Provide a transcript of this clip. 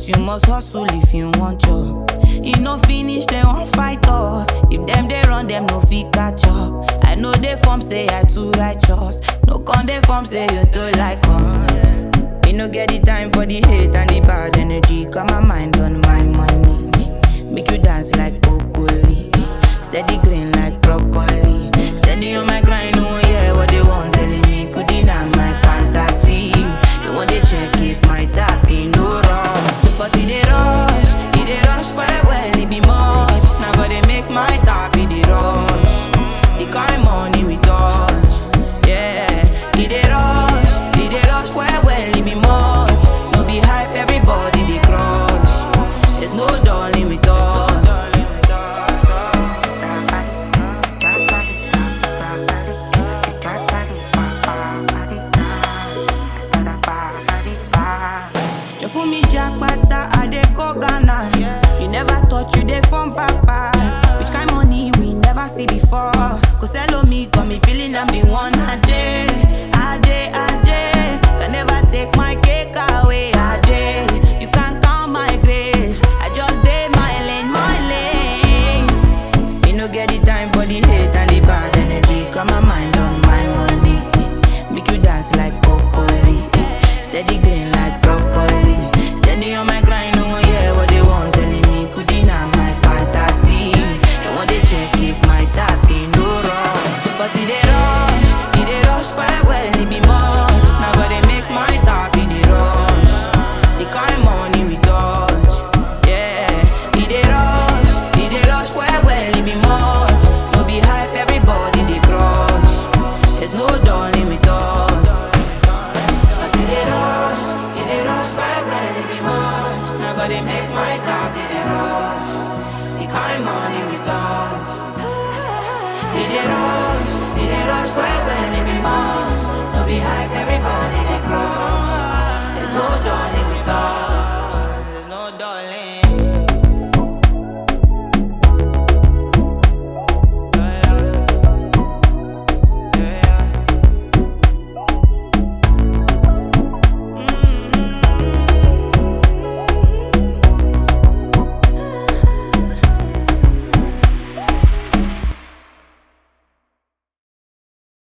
But you must hustle if you want job. You no finish, they won't fight us. If them they run, them no fit catch up. I know they form say I too righteous. No con they form say you too like us. Me no get the time for the hate and the bad energy. Got my mind on my money. Make you dance like broccoli. Steady green like broccoli. Steady on my grind, oh yeah, what they want telling me. Could deny my fantasy. They want to check if my tap ain't no wrong. But it they rush well, it be much. Now gotta make my tap, it they rush. The kind money we touch, yeah. It they rush well, it be much. No be hype, everybody they crush. There's no darling with us. You fool me jackpata, I dey go Ghana. You never thought you dey from papas. Which kind money we never see before? Cause hello me, got me feeling I'm the one. Ajay, can never take my cake away. Ajay, you can't count my grace. I just dey my lane. Me no get the time for the hate and the bad energy. Got my mind on my money. Make you dance like broccoli. Steady green like broccoli. Steady on my grind, oh yeah, what they want telling me. Could deny my fantasy. They want to check if my tap ain't no wrong. But it they rush well, it be much. Now gotta make my tap, it they rush. The kind money we touch, yeah. It they rush well, it be much. No be hype, everybody they crush. There's no darling with us. Cause it they rush well, it be much. Now gotta make my tap, it they rush. The kind money we touch, it they rush.